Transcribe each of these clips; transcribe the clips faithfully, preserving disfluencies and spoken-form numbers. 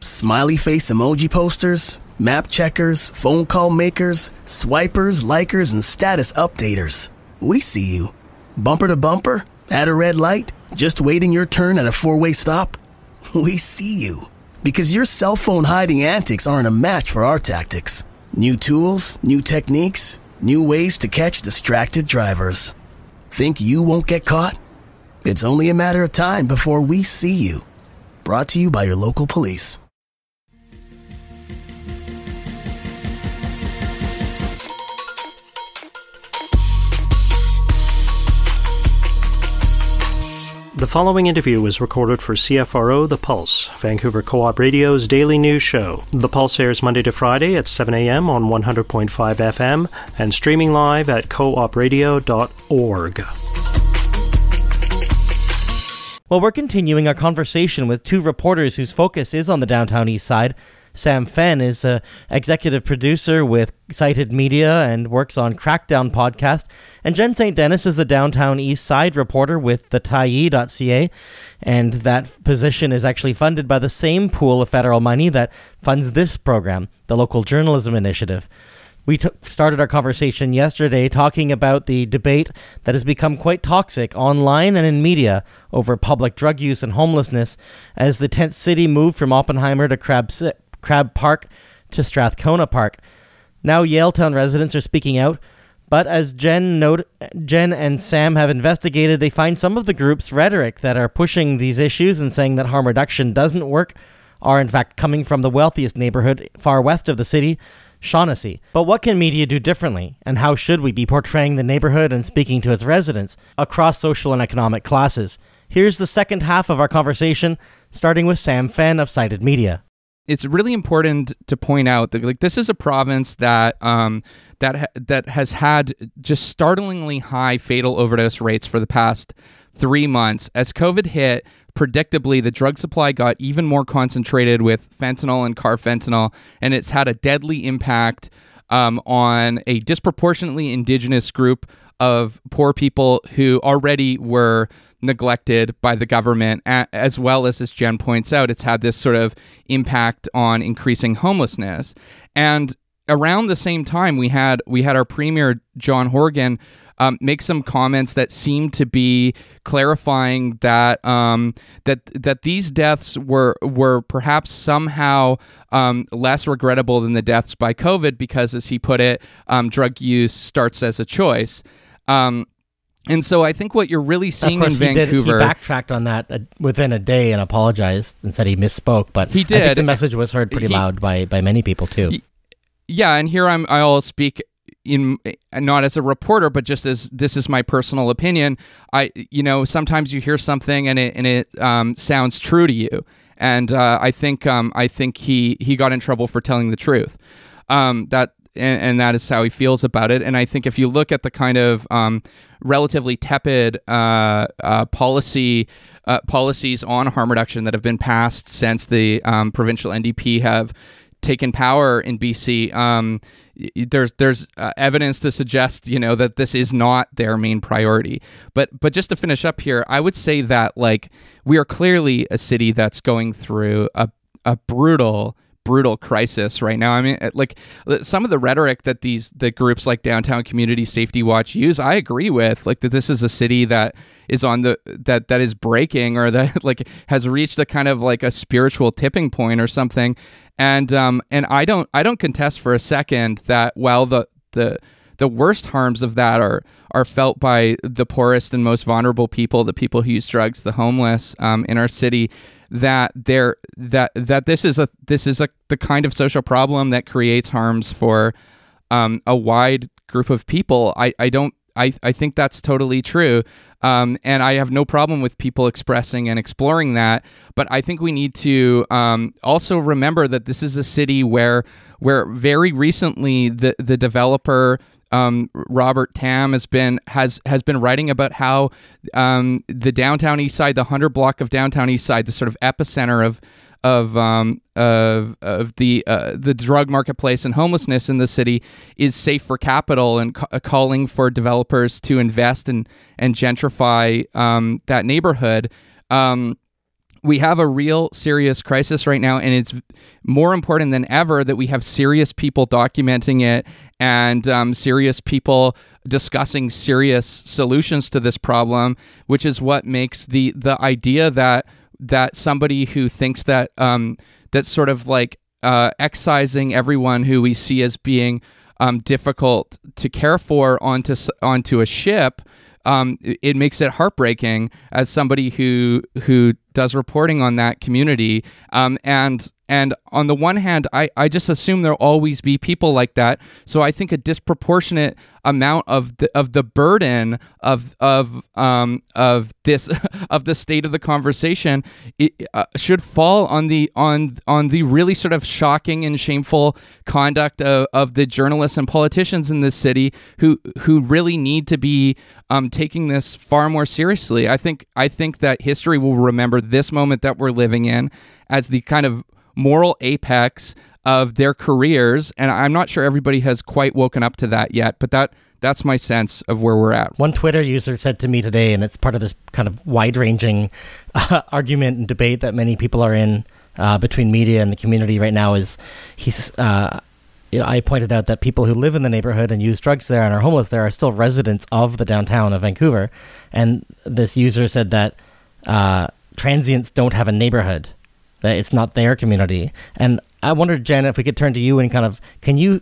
Smiley face emoji posters, map checkers, phone call makers, swipers, likers, and status updaters. We see you. Bumper to bumper, at a red light, just waiting your turn at a four-way stop. We see you. Because your cell phone hiding antics aren't a match for our tactics. New tools, new techniques, new ways to catch distracted drivers. Think you won't get caught? It's only a matter of time before we see you. Brought to you by your local police. The following interview was recorded for C F R O The Pulse, Vancouver Co-op Radio's daily news show. The Pulse airs Monday to Friday at seven a.m. on one hundred point five F M and streaming live at co op radio dot org. Well, we're continuing our conversation with two reporters whose focus is on the downtown east side. Sam Fenn is an executive producer with Cited Media and works on Crackdown podcast. And Jen Saint Dennis is the downtown east side reporter with the Tyee dot C A. And that position is actually funded by the same pool of federal money that funds this program, the Local Journalism Initiative. We t- started our conversation yesterday talking about the debate that has become quite toxic online and in media over public drug use and homelessness as the tent city moved from Oppenheimer to Crab, Crab Park to Strathcona Park. Now Yaletown residents are speaking out, but as Jen, note, Jen and Sam have investigated, they find some of the group's rhetoric that are pushing these issues and saying that harm reduction doesn't work are in fact coming from the wealthiest neighborhood far west of the city, Shaughnessy. But what can media do differently, and how should we be portraying the neighborhood and speaking to its residents across social and economic classes? Here's the second half of our conversation, starting with Sam Fenn of Cited Media. It's really important to point out that like this is a province that um, that ha- that has had just startlingly high fatal overdose rates for the past three months. As COVID hit, predictably, the drug supply got even more concentrated with fentanyl and carfentanil, and it's had a deadly impact um, on a disproportionately indigenous group of poor people who already were neglected by the government, as well as, as Jen points out, it's had this sort of impact on increasing homelessness. And around the same time, we had we had our Premier, John Horgan, Um, make some comments that seem to be clarifying that um, that that these deaths were were perhaps somehow um, less regrettable than the deaths by COVID because, as he put it, um, drug use starts as a choice. Um, and so I think what you're really seeing in Vancouver... He, did, he backtracked on that uh, within a day and apologized and said he misspoke, but he did. I think the message was heard pretty he, loud by, by many people too. He, yeah, and here I'm, I'll speak... in not as a reporter, but just as this is my personal opinion. I, you know, sometimes you hear something and it and it um, sounds true to you, and uh, I think um, I think he he got in trouble for telling the truth. Um, that and, and that is how he feels about it. And I think if you look at the kind of um, relatively tepid uh, uh, policy uh, policies on harm reduction that have been passed since the um, provincial N D P have taken power in B C. Um, There's there's uh, evidence to suggest, you know, that this is not their main priority. But but just to finish up here, I would say that like we are clearly a city that's going through a a brutal brutal crisis right now. I mean, like some of the rhetoric that these the groups like Downtown Community Safety Watch use, I agree with. Like that this is a city that is on the that that is breaking or that like has reached a kind of like a spiritual tipping point or something. And um and I don't I don't contest for a second that while the the the worst harms of that are are felt by the poorest and most vulnerable people, the people who use drugs, the homeless um, in our city, that there that that this is a this is a the kind of social problem that creates harms for um, a wide group of people. I I don't I I think that's totally true. Um, and I have no problem with people expressing and exploring that. But I think we need to um, also remember that this is a city where where very recently the, the developer, um, Robert Tam, has been has has been writing about how um, the downtown east side, the Hunter block of downtown east side, the sort of epicenter of of um of of the uh, the drug marketplace and homelessness in the city, is safe for capital, and ca- calling for developers to invest and and gentrify um that neighborhood. Um, we have a real serious crisis right now, and it's more important than ever that we have serious people documenting it and um, serious people discussing serious solutions to this problem, which is what makes the the idea that that somebody who thinks that um, that's sort of like uh, excising everyone who we see as being um, difficult to care for onto onto a ship. Um, it makes it heartbreaking as somebody who who does reporting on that community. Um, and and on the one hand, I, I just assume there'll always be people like that. So I think a disproportionate amount of the of the burden of of um of this of the state of the conversation it, uh, should fall on the on on the really sort of shocking and shameful conduct of, of the journalists and politicians in this city who who really need to be um taking this far more seriously. I think I think that history will remember this moment that we're living in as the kind of moral apex of their careers, and I'm not sure everybody has quite woken up to that yet, but that that's my sense of where we're at. One Twitter user said to me today, and it's part of this kind of wide-ranging uh, argument and debate that many people are in uh, between media and the community right now, is he's uh, you know, I pointed out that people who live in the neighborhood and use drugs there and are homeless there are still residents of the downtown of Vancouver, and this user said that uh, transients don't have a neighborhood, that it's not their community. And I wondered, Jen, if we could turn to you and kind of, can you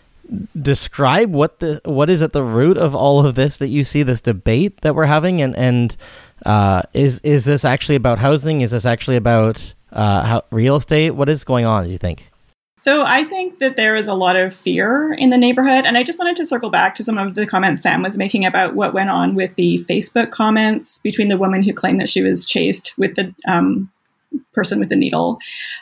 describe what the what is at the root of all of this that you see, this debate that we're having, and and uh, is is this actually about housing? Is this actually about uh, how, real estate? What is going on, do you think? So I think that there is a lot of fear in the neighborhood. And I just wanted to circle back to some of the comments Sam was making about what went on with the Facebook comments between the woman who claimed that she was chased with the um, person with the needle.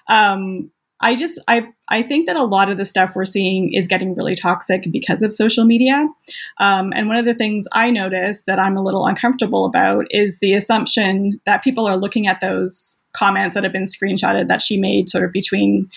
Um, I just, I, I think that a lot of the stuff we're seeing is getting really toxic because of social media. Um, and one of the things I notice that I'm a little uncomfortable about is the assumption that people are looking at those comments that have been screenshotted that she made sort of between,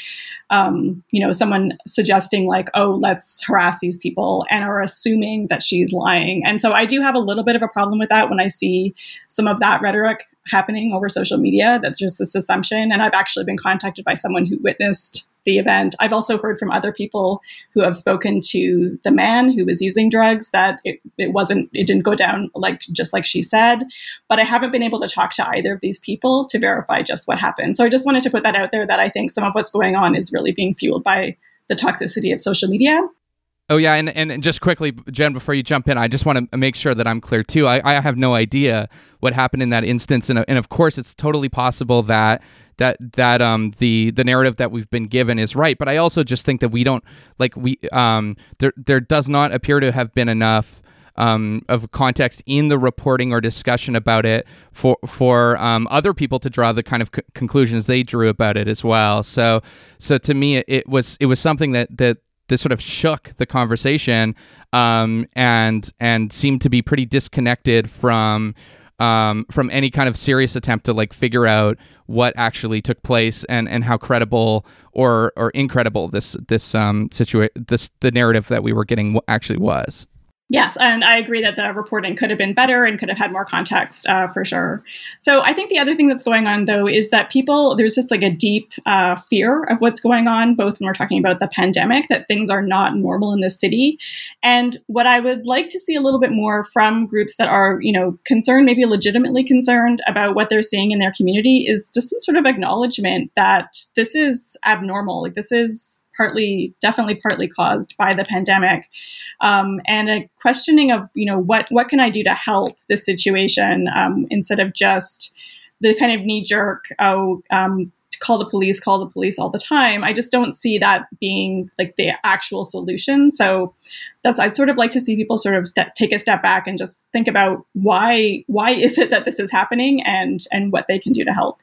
um, you know, someone suggesting like, oh, let's harass these people, and are assuming that she's lying. And so I do have a little bit of a problem with that when I see some of that rhetoric happening over social media. That's just this assumption. And I've actually been contacted by someone who witnessed the event. I've also heard from other people who have spoken to the man who was using drugs that it, it wasn't, it didn't go down like just like she said, but I haven't been able to talk to either of these people to verify just what happened. So I just wanted to put that out there, that I think some of what's going on is really being fueled by the toxicity of social media. Oh, yeah, and, and just quickly, Jen, before you jump in, I just want to make sure that I'm clear, too. I, I have no idea what happened in that instance, and, and of course, it's totally possible that that that um the the narrative that we've been given is right, but I also just think that we don't, like, we um there there does not appear to have been enough um of context in the reporting or discussion about it for for um other people to draw the kind of c- conclusions they drew about it as well. So so to me, it, it was it was something that that that sort of shook the conversation um, and and seemed to be pretty disconnected from um, from any kind of serious attempt to like figure out what actually took place and, and how credible or or incredible this this um situa- this the narrative that we were getting actually was. Yes, and I agree that the reporting could have been better and could have had more context uh, for sure. So I think the other thing that's going on, though, is that people, there's just like a deep uh, fear of what's going on, both when we're talking about the pandemic, that things are not normal in the city. And what I would like to see a little bit more from groups that are, you know, concerned, maybe legitimately concerned about what they're seeing in their community, is just some sort of acknowledgement that this is abnormal. Like this is partly, definitely partly caused by the pandemic, um, and a questioning of, you know, what what can I do to help this situation, um, instead of just the kind of knee jerk, oh, um, call the police, call the police all the time. I just don't see that being like the actual solution. So that's, I'd sort of like to see people sort of step, take a step back and just think about why why is it that this is happening, and and what they can do to help.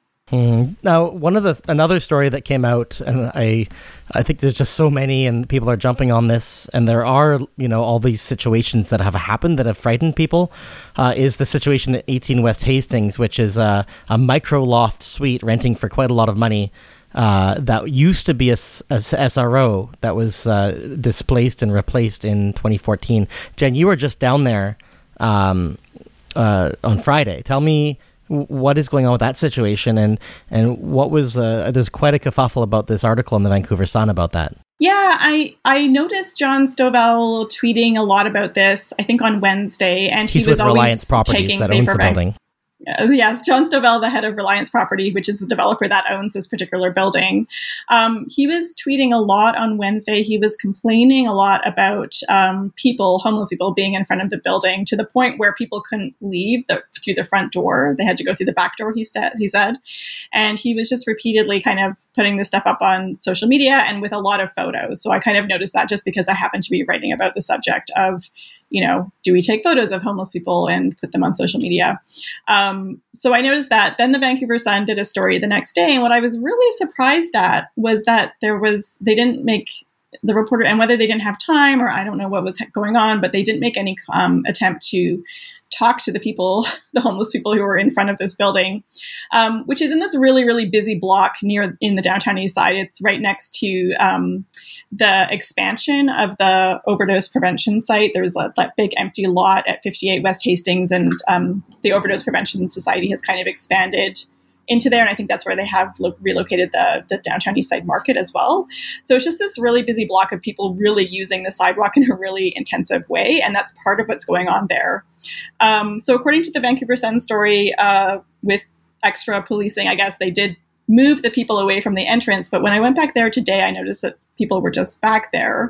Hmm. Now, one of the another story that came out, and I, I think there's just so many, and people are jumping on this, and there are, you know, all these situations that have happened that have frightened people, uh, is the situation at eighteen West Hastings, which is a, a micro loft suite renting for quite a lot of money. Uh, that used to be a, a S R O that was uh, displaced and replaced in twenty fourteen. Jen, you were just down there um, uh, on Friday. Tell me what is going on with that situation, and and what was uh, there's quite a kerfuffle about this article in the Vancouver Sun about that. Yeah, I I noticed John Stovall tweeting a lot about this, I think on Wednesday, and He's he was with always Reliance Properties taking that owns safer the bank- building. Uh, yes, John Stovall, the head of Reliance Property, which is the developer that owns this particular building. Um, he was tweeting a lot on Wednesday. He was complaining a lot about um, people, homeless people, being in front of the building to the point where people couldn't leave the, through the front door. They had to go through the back door, he, st- he said. And he was just repeatedly kind of putting this stuff up on social media and with a lot of photos. So I kind of noticed that just because I happen to be writing about the subject of, you know, do we take photos of homeless people and put them on social media? Um, so I noticed that. Then the Vancouver Sun did a story the next day. And what I was really surprised at was that there was, they didn't make the reporter, and whether they didn't have time or I don't know what was going on, but they didn't make any um, attempt to talk to the people, the homeless people who were in front of this building, um, which is in this really, really busy block near in the downtown east side. It's right next to um, the expansion of the overdose prevention site. There's a, that big empty lot at fifty-eight West Hastings, and um, the Overdose Prevention Society has kind of expanded into there. And I think that's where they have lo- relocated the, the downtown east side market as well. So it's just this really busy block of people really using the sidewalk in a really intensive way. And that's part of what's going on there. Um, so according to the Vancouver Sun story, uh, with extra policing, I guess they did move the people away from the entrance. But when I went back there today, I noticed that people were just back there.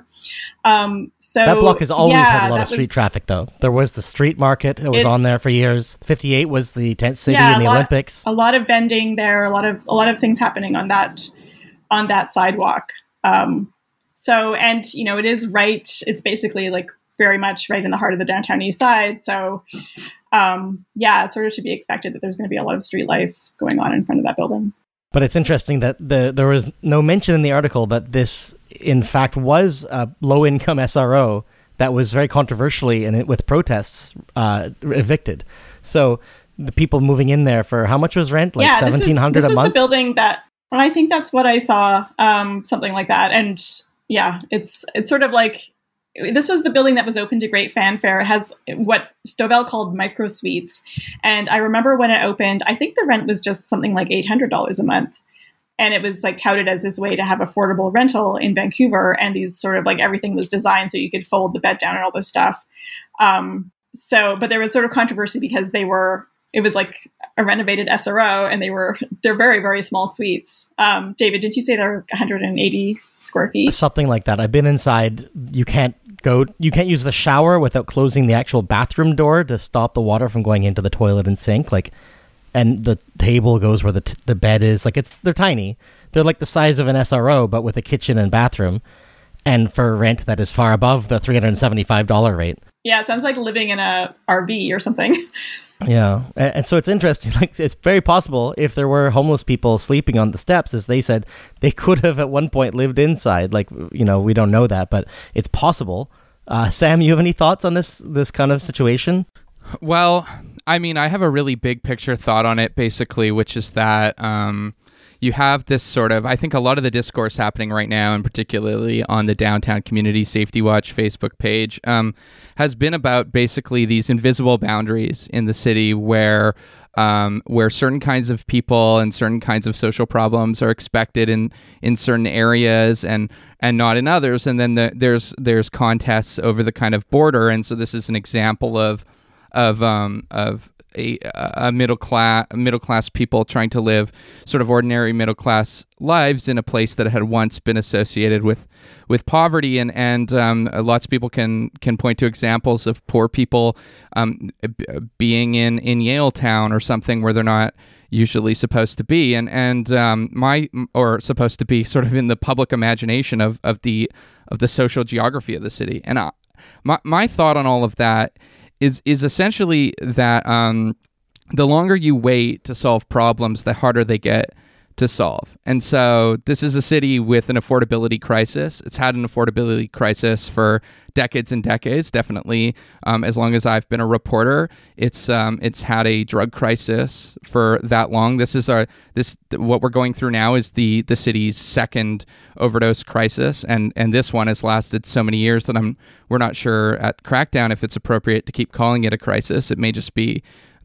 Um, so that block has always yeah, had a lot of that street was- traffic, though. There was the street market. It was It's- on there for years. fifty-eight was the tent city Yeah, in the a lot- Olympics. A lot of vending there, a lot of a lot of things happening on that on that sidewalk. Um, so, and you know, it is right. It's basically like very much right in the heart of the downtown east side. So, um, yeah, it's sort of to be expected that there's going to be a lot of street life going on in front of that building. But it's interesting that the there was no mention in the article that this, in fact, was a low-income S R O that was very controversially and with protests uh, evicted. So the people moving in there for how much was rent? Like yeah, seventeen hundred this a was month. the building that I think that's what I saw, um, something like that. And yeah, it's it's sort of like this was the building that was open to great fanfare. It has what Stovall called micro suites. And I remember when it opened, I think the rent was just something like eight hundred dollars a month. And it was like touted as this way to have affordable rental in Vancouver. And these sort of like everything was designed so you could fold the bed down and all this stuff. Um, so, but there was sort of controversy because they were, it was like a renovated S R O and they were, they're very, very small suites. Um, David, did you say they're one hundred eighty square feet? Something like that. I've been inside. You can't go, you can't use the shower without closing the actual bathroom door to stop the water from going into the toilet and sink. Like, and the table goes where the t- the bed is. Like, it's they're tiny. They're like the size of an S R O, but with a kitchen and bathroom. And for rent that is far above the three hundred seventy-five dollars rate. Yeah, it sounds like living in a R V or something. Yeah, and, and so it's interesting. Like, it's very possible if there were homeless people sleeping on the steps, as they said, they could have at one point lived inside. Like, you know, we don't know that, but it's possible. Uh, Sam, you have any thoughts on this this kind of situation? Well, I mean, I have a really big picture thought on it, basically, which is that um, you have this sort of, I think a lot of the discourse happening right now, and particularly on the Downtown Community Safety Watch Facebook page, um, has been about basically these invisible boundaries in the city where um, where certain kinds of people and certain kinds of social problems are expected in, in certain areas and and not in others. And then the, there's there's contests over the kind of border. And so this is an example of of um of a, a middle class middle class people trying to live sort of ordinary middle class lives in a place that had once been associated with with poverty, and and um, lots of people can can point to examples of poor people um, b- being in in Yale Town or something where they're not usually supposed to be, and and um, my or supposed to be sort of in the public imagination of of the of the social geography of the city. And I, my my thought on all of that is is essentially that um, the longer you wait to solve problems, the harder they get to solve. And so this is a city with an affordability crisis. It's had an affordability crisis for decades and decades, definitely um, as long as I've been a reporter. It's um, it's had a drug crisis for that long. This is our this what we're going through now is the the city's second overdose crisis, and and this one has lasted so many years that I'm we're not sure at Crackdown if it's appropriate to keep calling it a crisis. It may just be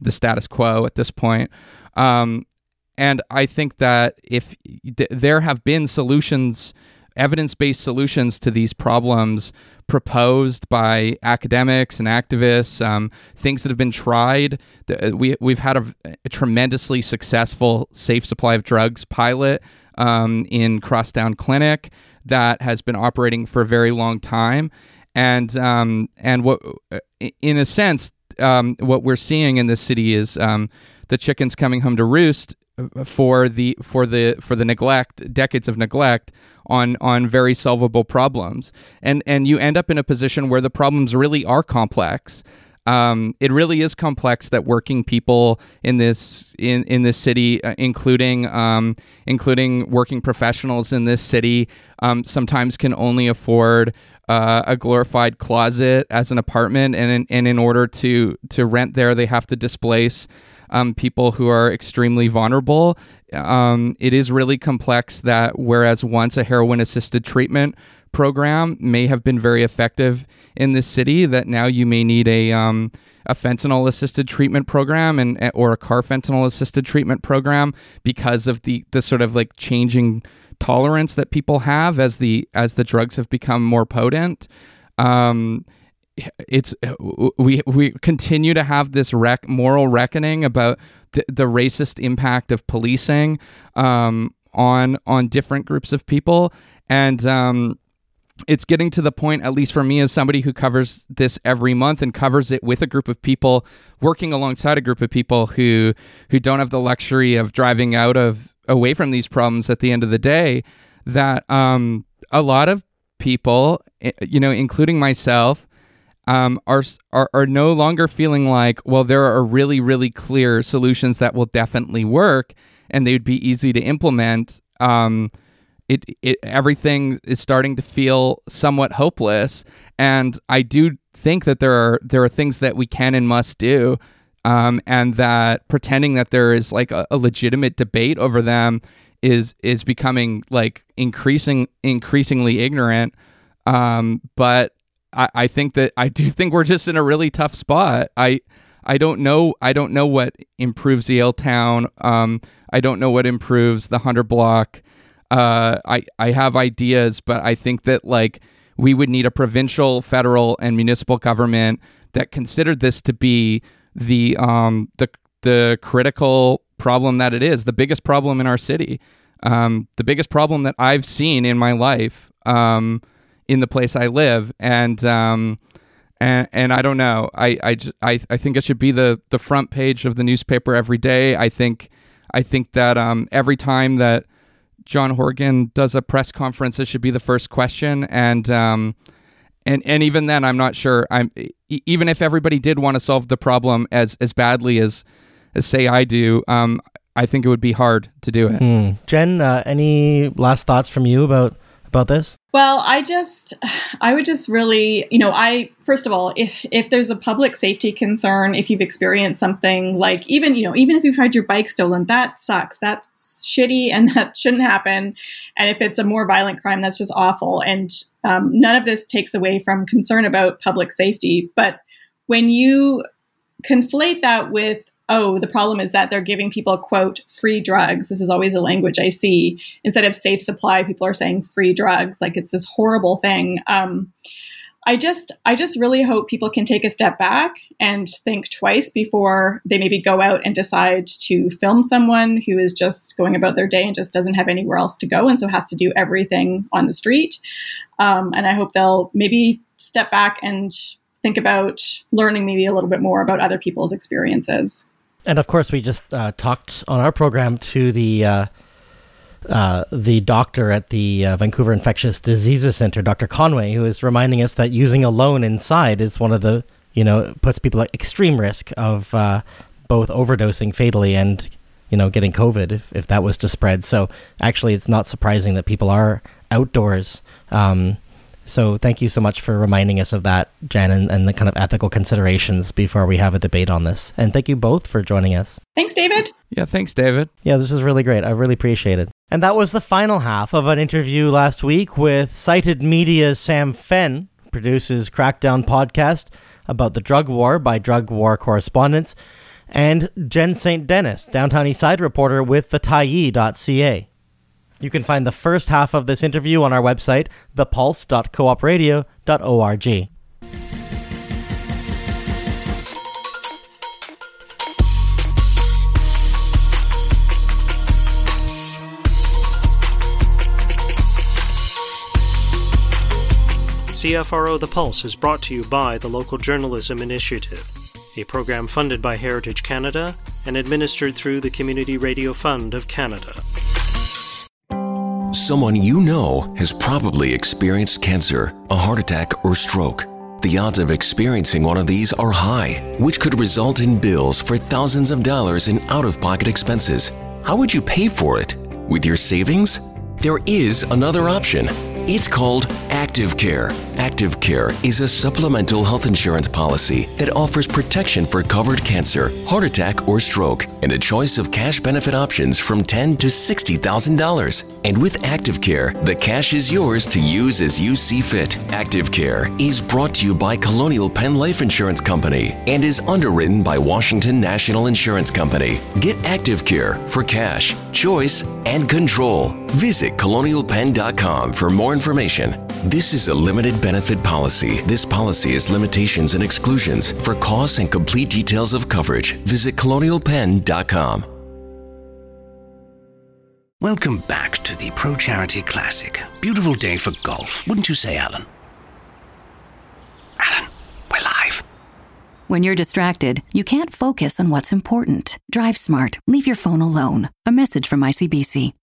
the status quo at this point. Um, and I think that if th- there have been solutions, evidence-based solutions to these problems proposed by academics and activists, um, things that have been tried. We, we've had a, a tremendously successful safe supply of drugs pilot um, in Crosstown Clinic that has been operating for a very long time. And um, and what, in a sense, um, what we're seeing in this city is um, the chickens coming home to roost for the for the for the neglect, decades of neglect on on very solvable problems, and and you end up in a position where the problems really are complex. Um, it really is complex that working people in this in, in this city, uh, including um, including working professionals in this city, um, sometimes can only afford uh, a glorified closet as an apartment, and in, and in order to to rent there, they have to displace um, people who are extremely vulnerable. Um, it is really complex that whereas once a heroin-assisted treatment program may have been very effective in this city, that now you may need a um, a fentanyl assisted treatment program and or a carfentanil assisted treatment program because of the the sort of like changing tolerance that people have as the as the drugs have become more potent. Um, it's we we continue to have this rec- moral reckoning about the, the racist impact of policing um, on on different groups of people, and um, it's getting to the point, at least for me as somebody who covers this every month and covers it with a group of people, working alongside a group of people who who don't have the luxury of driving out of away from these problems at the end of the day, that um, a lot of people, you know, including myself, um, are, are are no longer feeling like, well, there are really, really clear solutions that will definitely work and they would be easy to implement. Um, It, it everything is starting to feel somewhat hopeless, and I do think that there are there are things that we can and must do, um, and that pretending that there is like a, a legitimate debate over them is is becoming like increasing increasingly ignorant. Um, but I, I think that I do think we're just in a really tough spot. I I don't know I don't know what improves Yale Town. Um, I don't know what improves the Hunter Block. Uh, I, I have ideas, but I think that like we would need a provincial, federal, and municipal government that considered this to be the um the the critical problem that it is, the biggest problem in our city, um, the biggest problem that I've seen in my life, um, in the place I live, and um, and and I don't know, I I, just, I I think it should be the the front page of the newspaper every day. I think I think that um every time that John Horgan does a press conference, it should be the first question, and um, and and even then, I'm not sure. I'm even if everybody did want to solve the problem as as badly as as say I do, um, I think it would be hard to do it. Hmm. Jen, uh, any last thoughts from you about about this? Well, I just, I would just really, you know, I, first of all, if, if there's a public safety concern, if you've experienced something like even, you know, even if you've had your bike stolen, that sucks. That's shitty and that shouldn't happen. And if it's a more violent crime, that's just awful. And um, none of this takes away from concern about public safety. But when you conflate that with, oh, the problem is that they're giving people, quote, free drugs. This is always a language I see. Instead of safe supply, people are saying free drugs. Like it's this horrible thing. Um, I just, I just really hope people can take a step back and think twice before they maybe go out and decide to film someone who is just going about their day and just doesn't have anywhere else to go and so has to do everything on the street. Um, and I hope they'll maybe step back and think about learning maybe a little bit more about other people's experiences. And of course, we just uh, talked on our program to the uh, uh, the doctor at the uh, Vancouver Infectious Diseases Center, Doctor Conway, who is reminding us that using alone inside is one of the, you know, puts people at extreme risk of uh, both overdosing fatally and, you know, getting COVID if, if that was to spread. So actually, it's not surprising that people are outdoors. Um, So thank you so much for reminding us of that, Jen, and, and the kind of ethical considerations before we have a debate on this. And thank you both for joining us. Thanks, David. Yeah, thanks, David. Yeah, this is really great. I really appreciate it. And that was the final half of an interview last week with Cited Media's Sam Fenn, produces Crackdown podcast about the drug war by Drug War Correspondents. and Jen Saint Dennis, Downtown Eastside reporter with the Tyee dot c a. You can find the first half of this interview on our website, the pulse dot coop radio dot org. C F R O The Pulse is brought to you by the Local Journalism Initiative, a program funded by Heritage Canada and administered through the Community Radio Fund of Canada. Someone you know has probably experienced cancer, a heart attack, or stroke. The odds of experiencing one of these are high, which could result in bills for thousands of dollars in out-of-pocket expenses. How would you pay for it? With your savings? There is another option. It's called Active Care. Active Care is a supplemental health insurance policy that offers protection for covered cancer, heart attack, or stroke, and a choice of cash benefit options from ten thousand to sixty thousand dollars. And with Active Care, the cash is yours to use as you see fit. Active Care is brought to you by Colonial Penn Life Insurance Company and is underwritten by Washington National Insurance Company. Get Active Care for cash, choice, and control. Visit colonial penn dot com for more information. This is a limited benefit policy. This policy has limitations and exclusions. For costs and complete details of coverage, visit colonial penn dot com. Welcome back to the Pro Charity Classic. Beautiful day for golf, wouldn't you say, Alan? Alan, we're live. When you're distracted, you can't focus on what's important. Drive smart. Leave your phone alone. A message from I C B C.